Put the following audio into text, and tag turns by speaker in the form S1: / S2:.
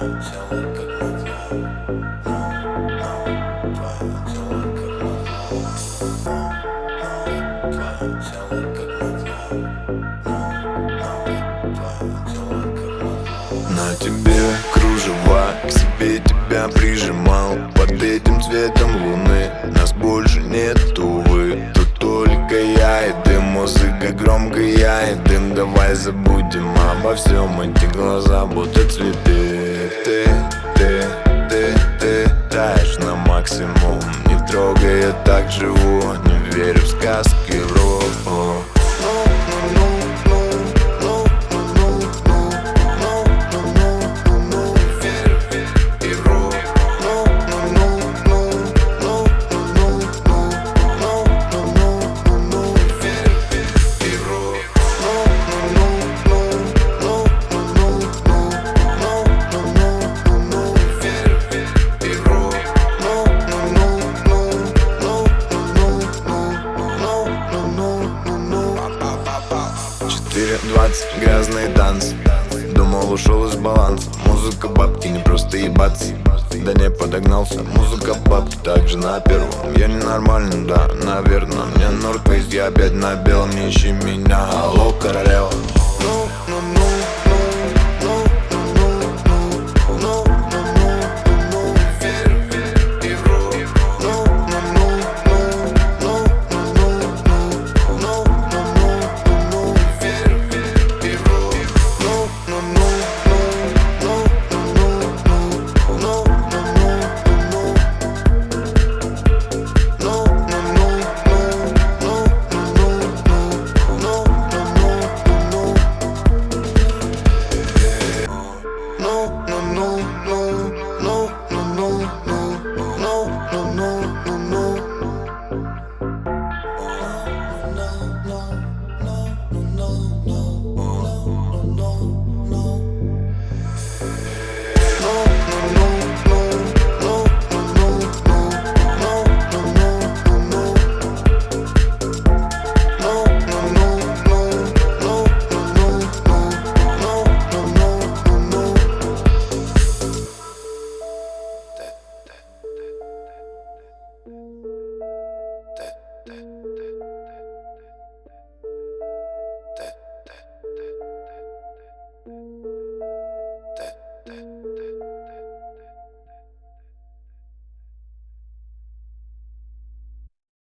S1: На тебе кружева, к себе тебя прижимал. Под этим цветом луны нас больше нет, увы. Тут только я и дым, музыка громкая и дым. Давай забудем обо всем, эти глаза будто цветы. Ты таешь на максимум. Не трогай, я так живу, не верю в сказки, вру. Грязный танц. Думал, ушел из баланса. Музыка бабки, не просто ебаться. Да не подогнался. Музыка бабки также на первом. Я ненормальный, да, наверное. Мне норка есть, я опять на белом. Не ищи меня, алло, королева.
S2: That